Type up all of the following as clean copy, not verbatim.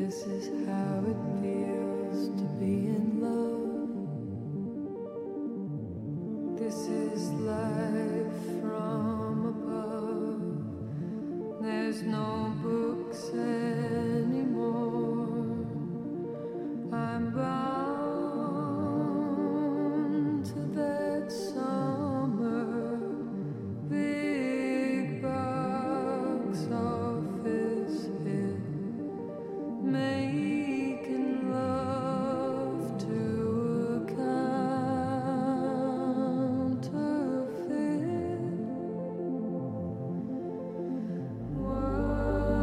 This is how it feels to be in love. This is life from above. There's no books anymore. I'm bound to that summer big box office hit, making love to a counterfeit world.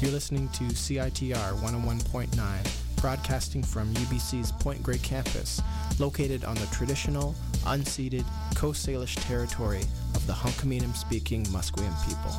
You're listening to CITR 101.9, broadcasting from UBC's Point Grey campus, located on the traditional, unceded Coast Salish territory of the Hunkaminam-speaking Musqueam people.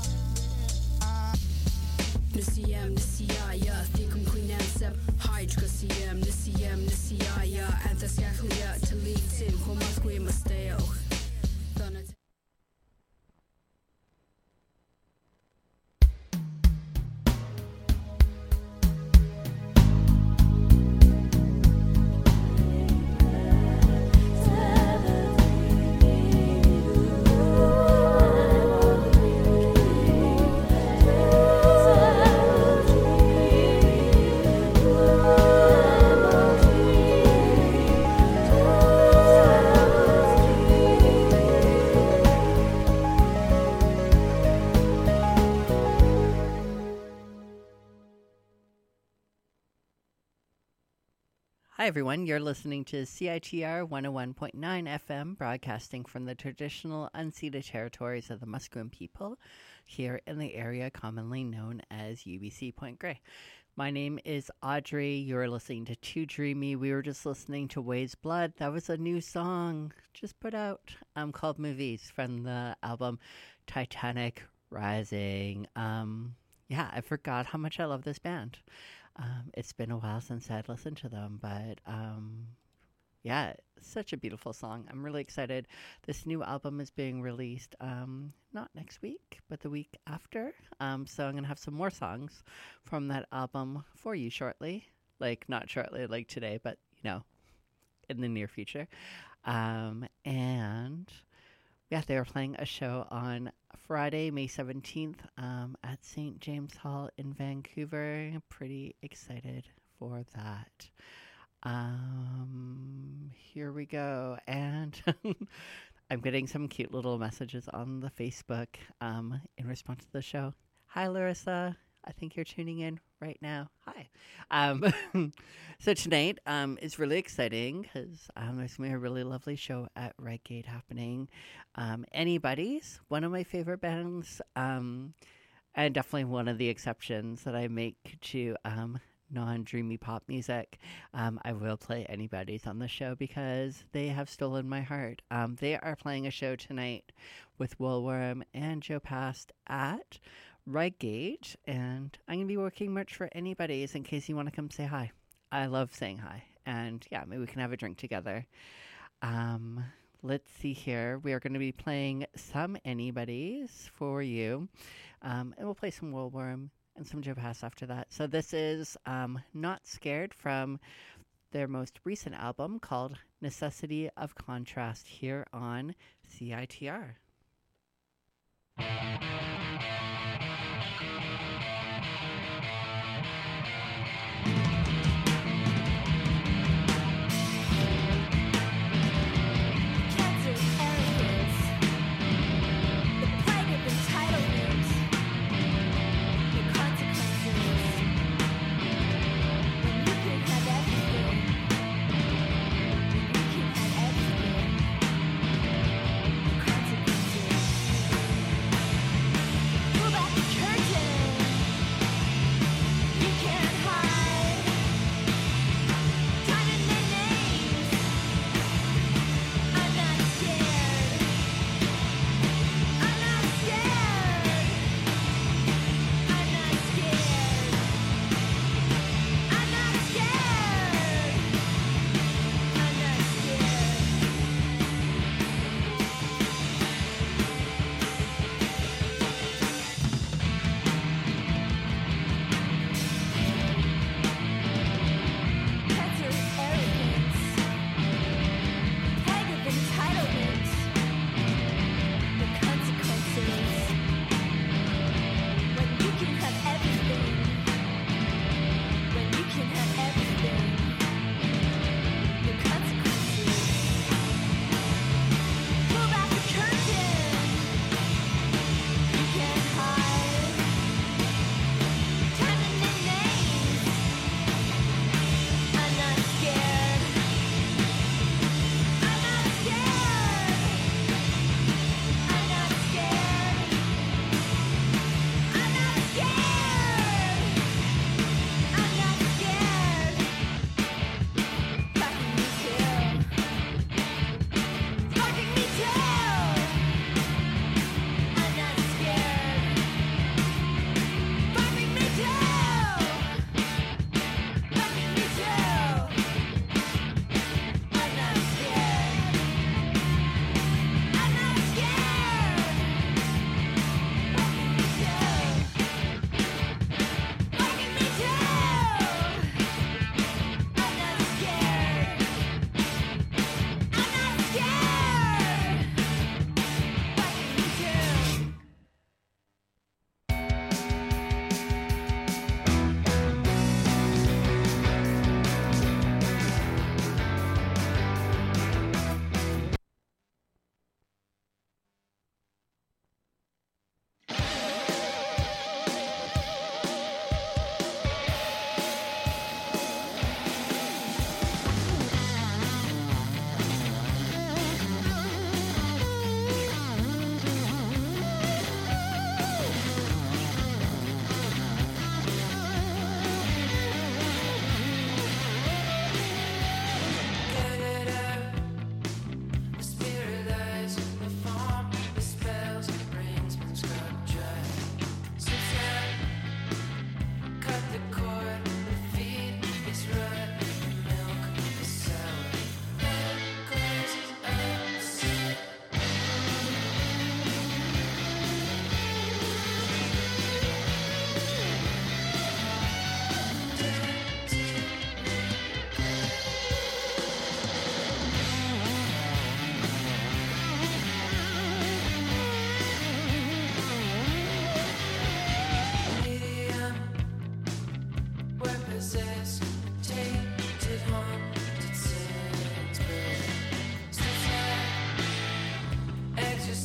Hi, everyone. You're listening to CITR 101.9 FM, broadcasting from the traditional unceded territories of the Musqueam people here in the area commonly known as UBC Point Grey. My name is Audrey. You're listening to Too Dreamy. We were just listening to Waves Blood. That was a new song just put out called Movies from the album Titanic Rising. I forgot how much I love this band. It's been a while since I'd listened to them, but such a beautiful song. I'm really excited. This new album is being released not next week, but the week after. So I'm going to have some more songs from that album for you shortly. Like, not shortly, like today, but, in the near future. They were playing a show on Friday, May 17th at St. James Hall in Vancouver. Pretty excited for that. Here we go. And I'm getting some cute little messages on the Facebook in response to the show. Hi, Larissa. I think you're tuning in right now. Hi. So tonight is really exciting because there's going to be a really lovely show at Redgate happening. Anybody's one of my favorite bands, and definitely one of the exceptions that I make to non-dreamy pop music. I will play Anybody's on the show because they have stolen my heart. They are playing a show tonight with Woolworm and Joe Past at Redgate, and I'm going to be working merch for Anybody's in case you want to come say hi. I love saying hi, and maybe we can have a drink together. Let's see here. We are going to be playing some Anybody's for you, and we'll play some Woolworm and some Joe Pass after that. So this is Not Scared from their most recent album called Necessity of Contrast here on CITR. Consequences.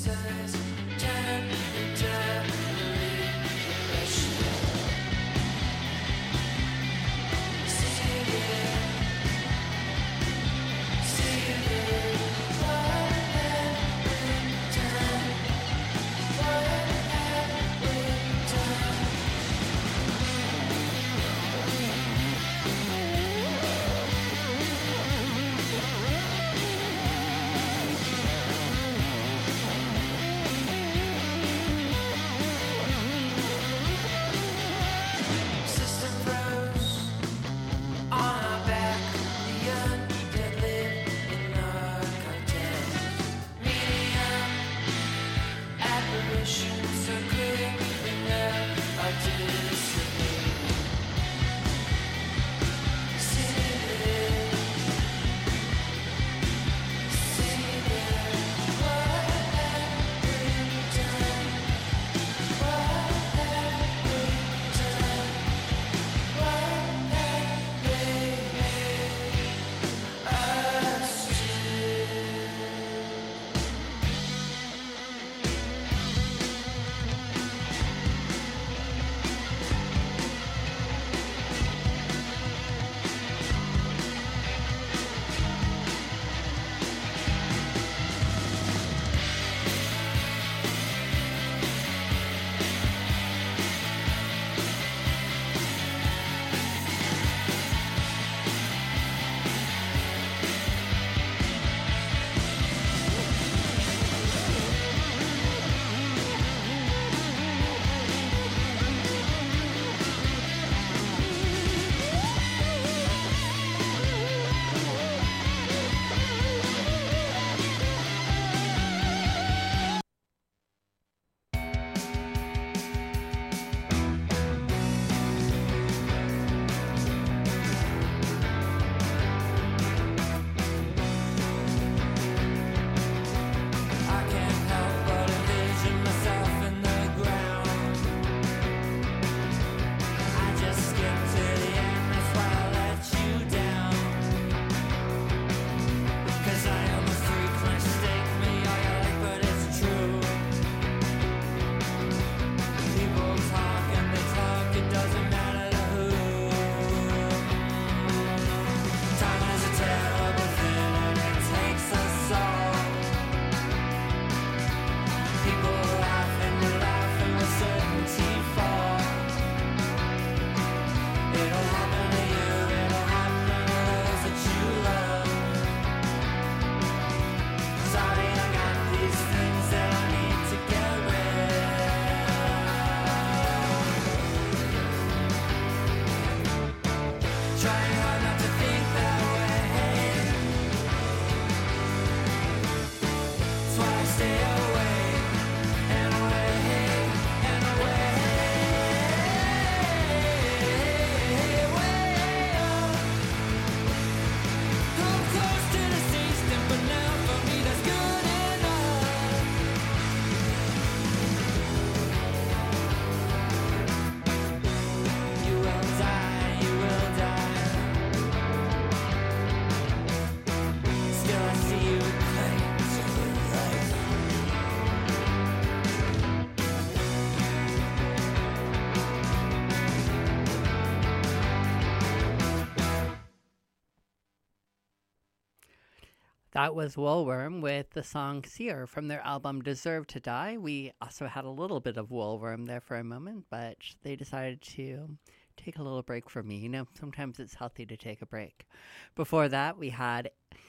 That was Woolworm with the song Seer from their album Deserve to Die. We also had a little bit of Woolworm there for a moment, but they decided to take a little break from me. You know, sometimes it's healthy to take a break. Before that, we had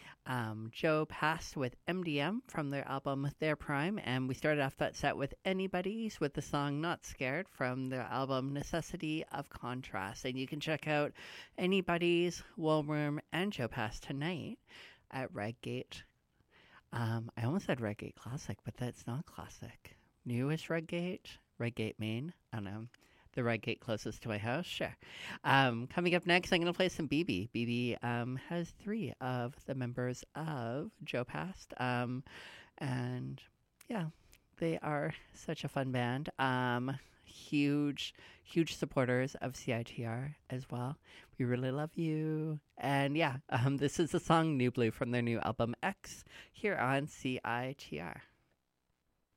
Joe Pass with MDM from their album Their Prime, and we started off that set with Anybody's with the song Not Scared from their album Necessity of Contrast. And you can check out Anybody's, Woolworm, and Joe Pass tonight at Redgate. I almost said Redgate Classic, but that's not classic. Newest Redgate, Maine. I don't know. The Redgate closest to my house, sure. Coming up next, I'm going to play some BB. BB has 3 of the members of Joe Past. And yeah, they are such a fun band. Huge supporters of CITR as well. We really love you. And yeah, this is the song New Blue from their new album X here on CITR.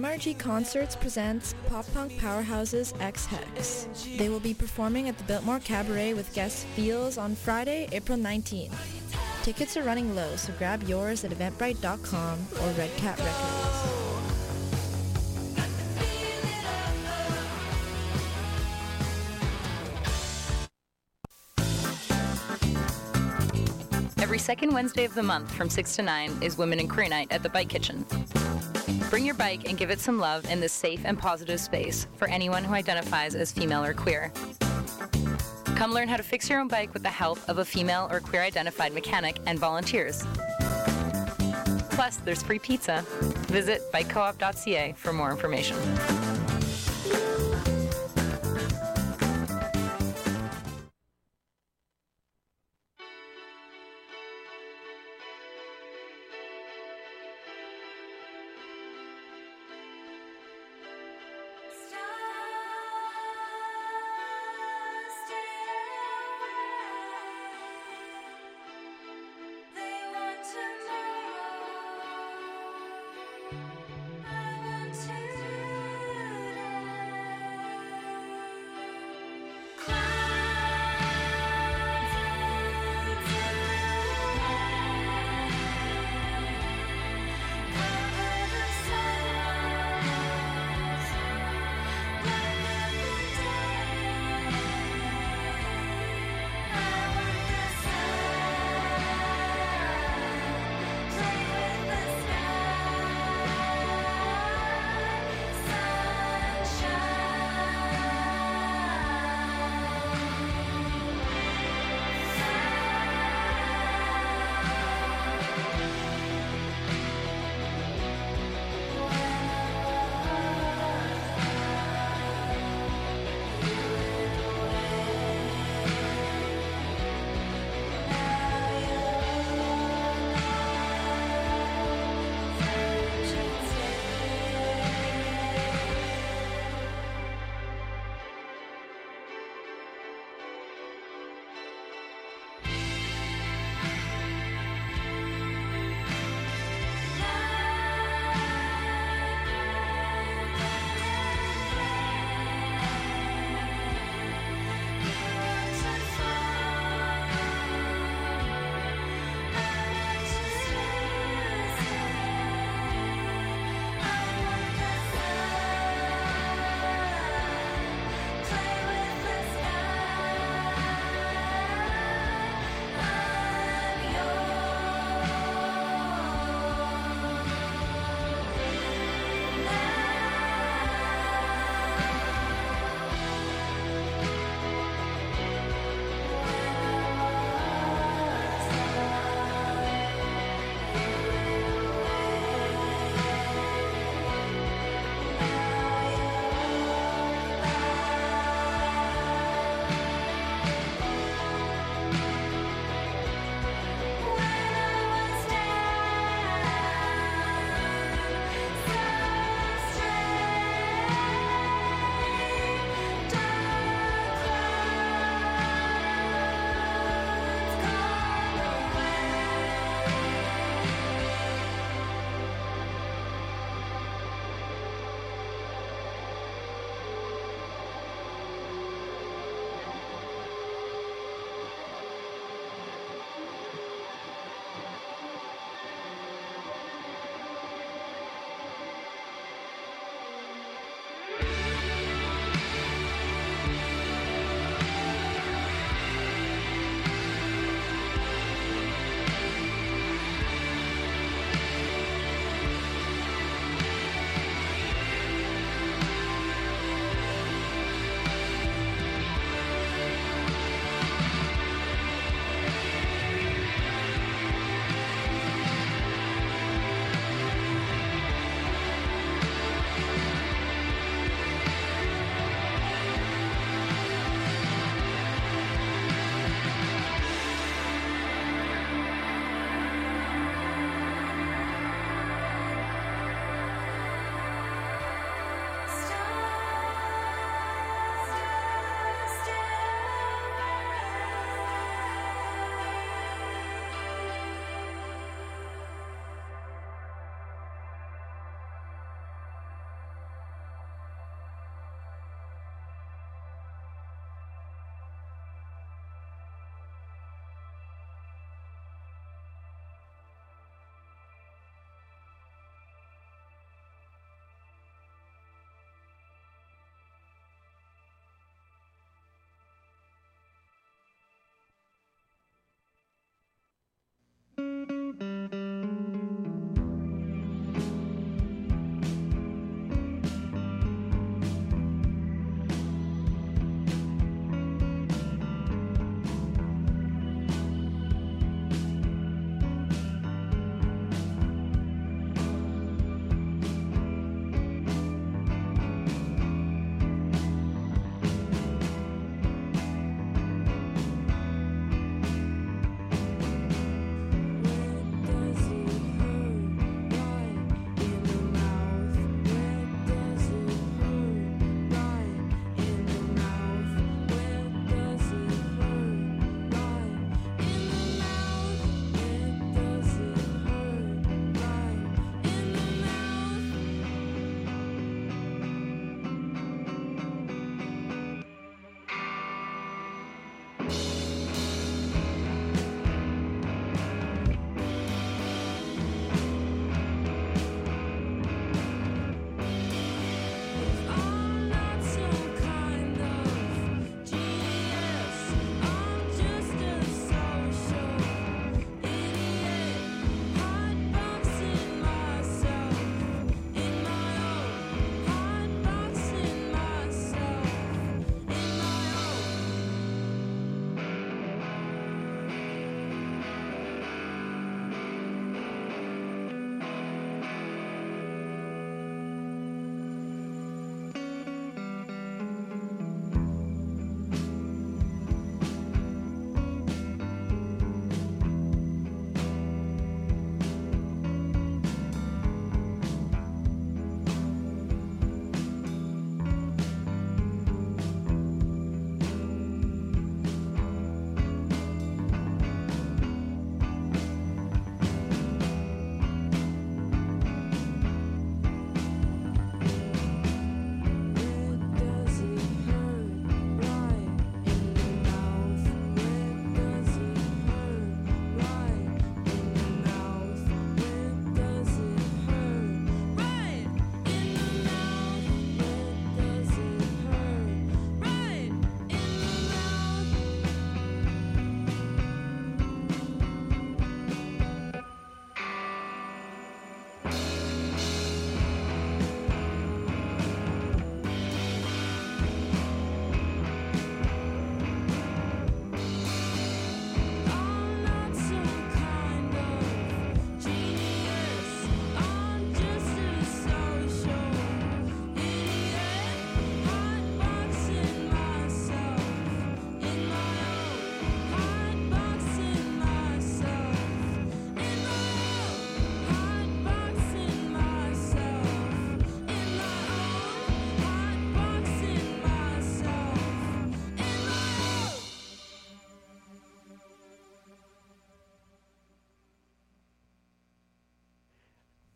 MRG Concerts presents pop-punk powerhouses X Hex. They will be performing at the Biltmore Cabaret with guest Feels on Friday, April 19th. Tickets are running low, so grab yours at eventbrite.com or Red Cat Records. Every second Wednesday of the month from 6 to 9 is Women in Queer Night at the Bike Kitchen. Bring your bike and give it some love in this safe and positive space for anyone who identifies as female or queer. Come learn how to fix your own bike with the help of a female or queer-identified mechanic and volunteers. Plus, there's free pizza. Visit bikecoop.ca for more information. I want to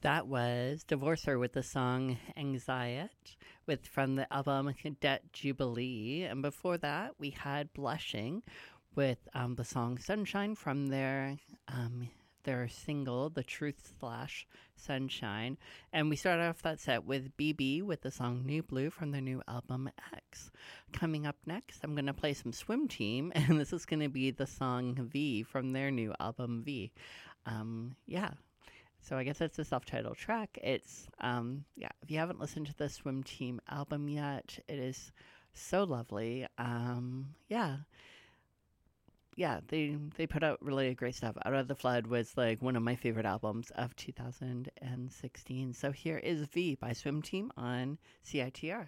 That was Divorcer with the song Anxiety from the album Cadet Jubilee. And before that, we had Blushing with the song Sunshine from their single, The Truth / Sunshine. And we started off that set with BB with the song New Blue from their new album X. Coming up next, I'm going to play some Swim Team, and this is going to be the song V from their new album V. So I guess it's a self-titled track. It's, if you haven't listened to the Swim Team album yet, it is so lovely. They put out really great stuff. Out of the Flood was like one of my favorite albums of 2016. So here is V by Swim Team on CITR.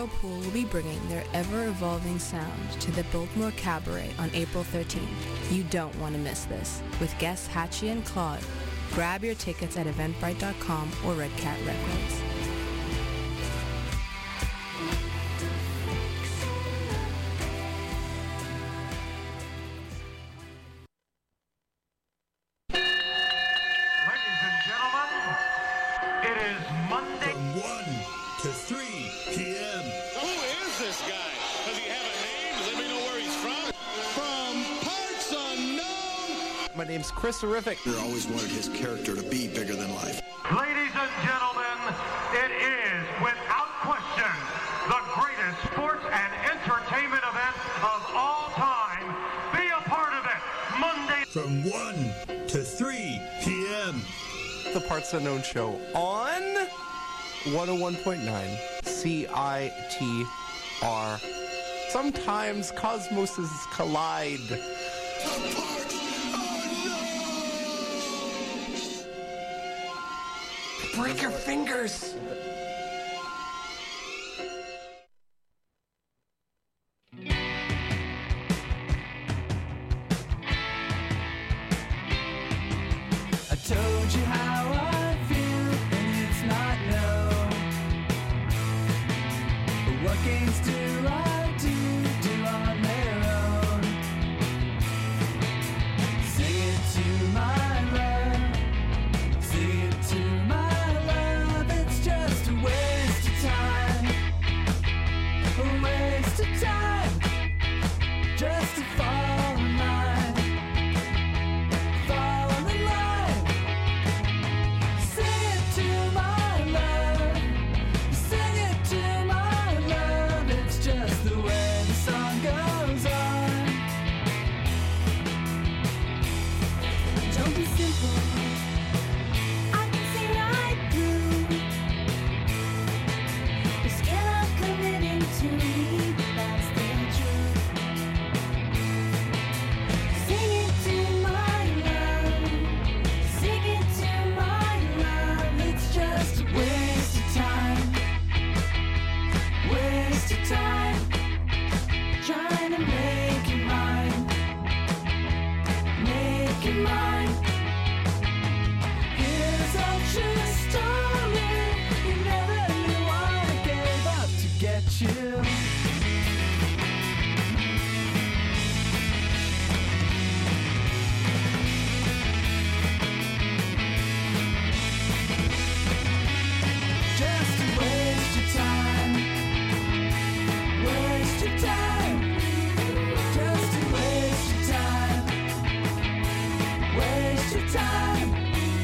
Whirlpool will be bringing their ever-evolving sound to the Biltmore Cabaret on April 13th. You don't want to miss this. With guests Hatchie and Claude. Grab your tickets at eventbrite.com or Red Cat Records. Ladies and gentlemen, it is Monday. From 1 to 3 p.m. Who is this guy? Does he have a name? Does anybody know where he's from? From parts unknown. My name's Chris Horrific. I always wanted his character to be bigger than life. Ladies and gentlemen, it is, without question, the greatest sports and entertainment event of all time. Be a part of it. Monday. From 1 to 3 p.m. The Parts Unknown Show on 101.9 CITR. Sometimes cosmoses collide. Break your fingers! I told you how I feel, and it's not no. But what games do I do on their own? Sing it to my love, sing it to my love. It's just a waste of time, a waste of time, just to fall in line. Fall in line. Sing it to my love. Sing it to my love. It's just the way the song goes on. Don't be simple. I can see right through the skin of committing to me. That's the truth. Sing it to my love. Sing it to my love. It's just a waste of time. Waste of time. Trying to make it mine. Make it mine. Here's a true story. You never knew I gave up to get you. Just to waste your time. Waste your time. Just to waste your time. Waste your time.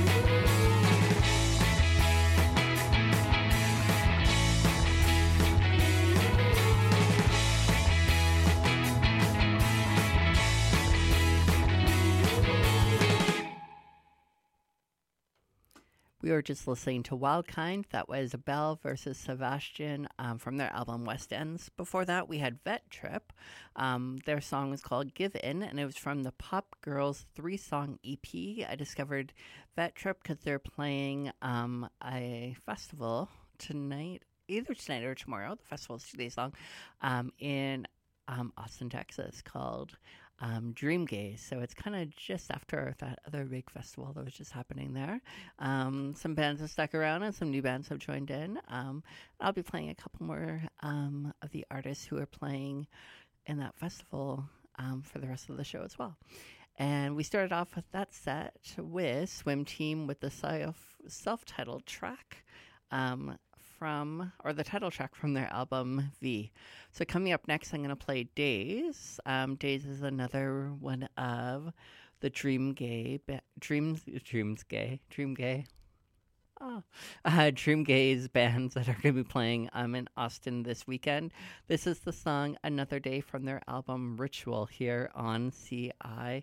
We were just listening to Wildkind. That was Belle versus Sebastian from their album West Ends. Before that, we had Vet Trip. Their song was called Give In, and it was from the Pop Girls 3-song EP. I discovered Vet Trip because they're playing a festival tonight, either tonight or tomorrow. The festival is 2 days long, in Austin, Texas, called Dream Gaze. So it's kind of just after that other big festival that was just happening there. Some bands have stuck around and some new bands have joined in. I'll be playing a couple more of the artists who are playing in that festival for the rest of the show as well. And we started off with that set with Swim Team with the self-titled track the title track from their album V. So coming up next, I'm going to play Days. Days is another one of the Dream Gaze bands that are going to be playing in Austin this weekend. This is the song Another Day from their album Ritual here on CITR.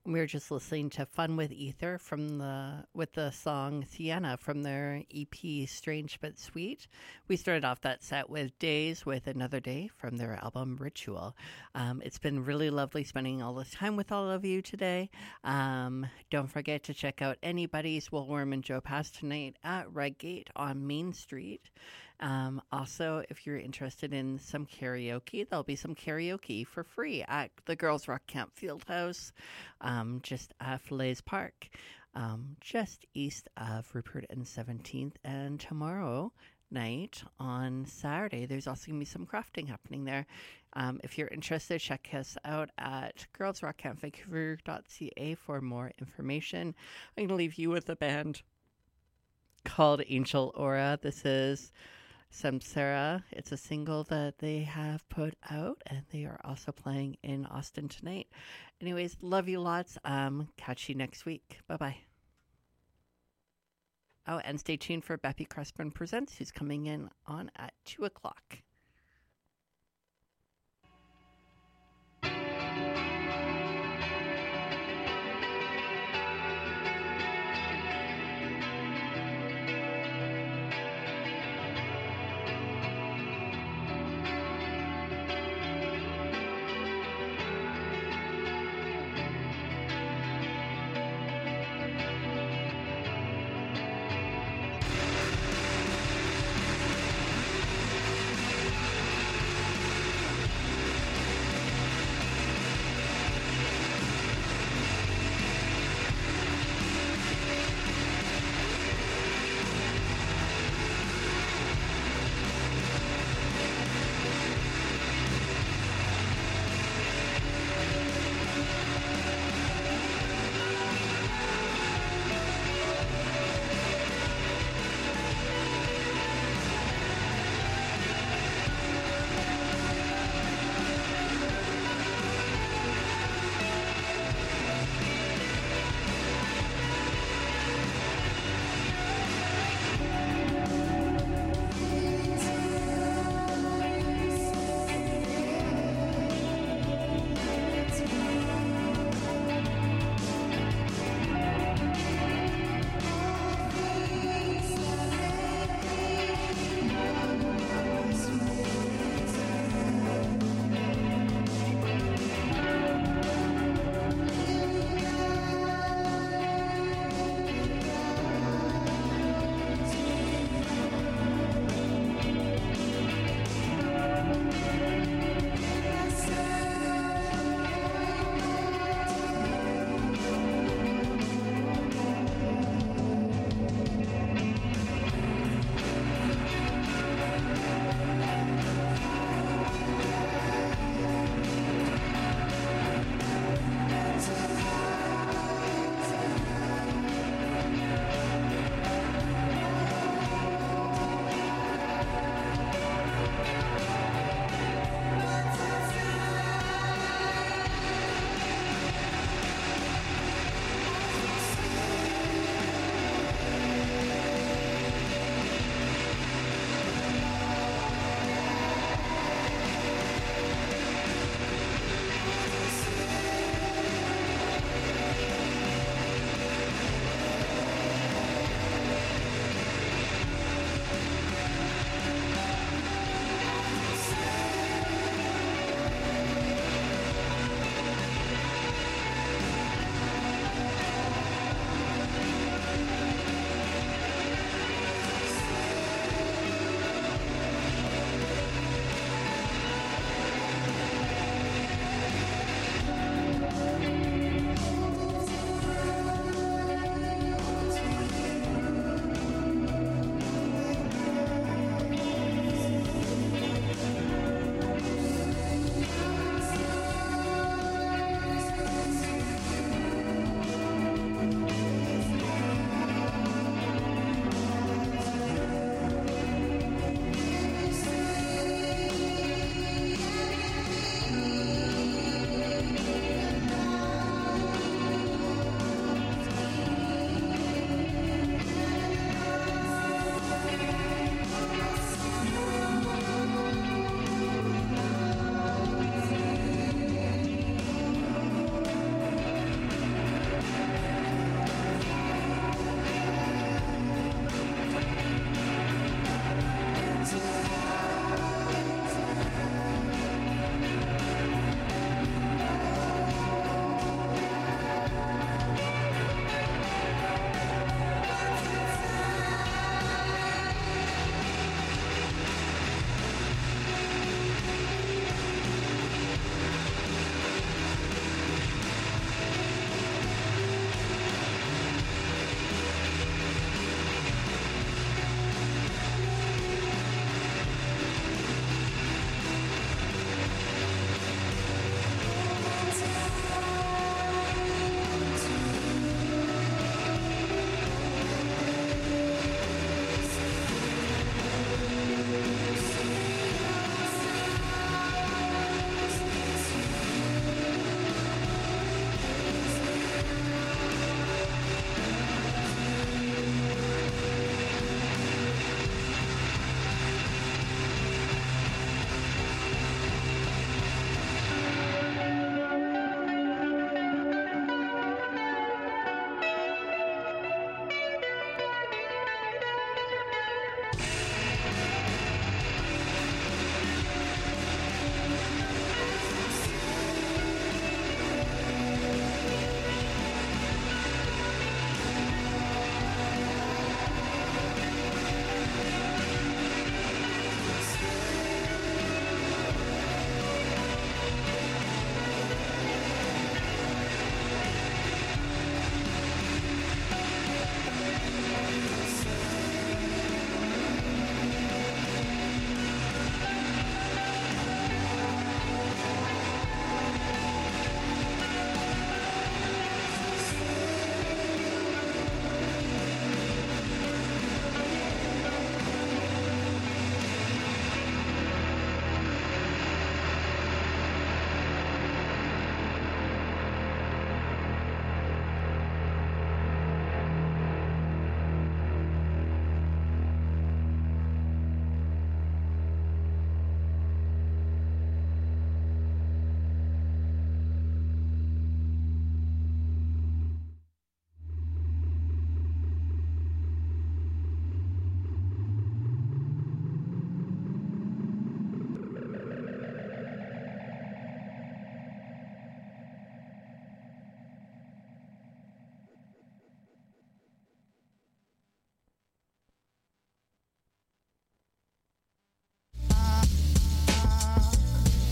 We were just listening to Fun with Ether with the song Sienna from their EP Strange But Sweet. We started off that set with Days with Another Day from their album Ritual. It's been really lovely spending all this time with all of you today. Don't forget to check out Anybody's Will Worm and Joe Pass tonight at Redgate on Main Street. Also, if you're interested in some karaoke, there'll be some karaoke for free at the Girls Rock Camp Fieldhouse, just at Falaise Park, just east of Rupert and 17th. And tomorrow night on Saturday, there's also going to be some crafting happening there. If you're interested, check us out at girlsrockcampvancouver.ca for more information. I'm going to leave you with a band called Angel Aura. This is Samsara. It's a single that they have put out, and they are also playing in Austin tonight. Anyways, love you lots. Catch you next week. Bye-bye. Oh, and stay tuned for Beppy Crespin Presents, who's coming in on at 2 o'clock.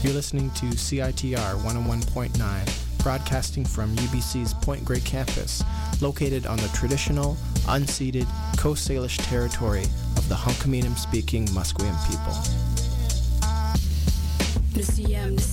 You're listening to CITR 101.9, broadcasting from UBC's Point Grey campus, located on the traditional, unceded Coast Salish territory of the Hunkaminam-speaking Musqueam people.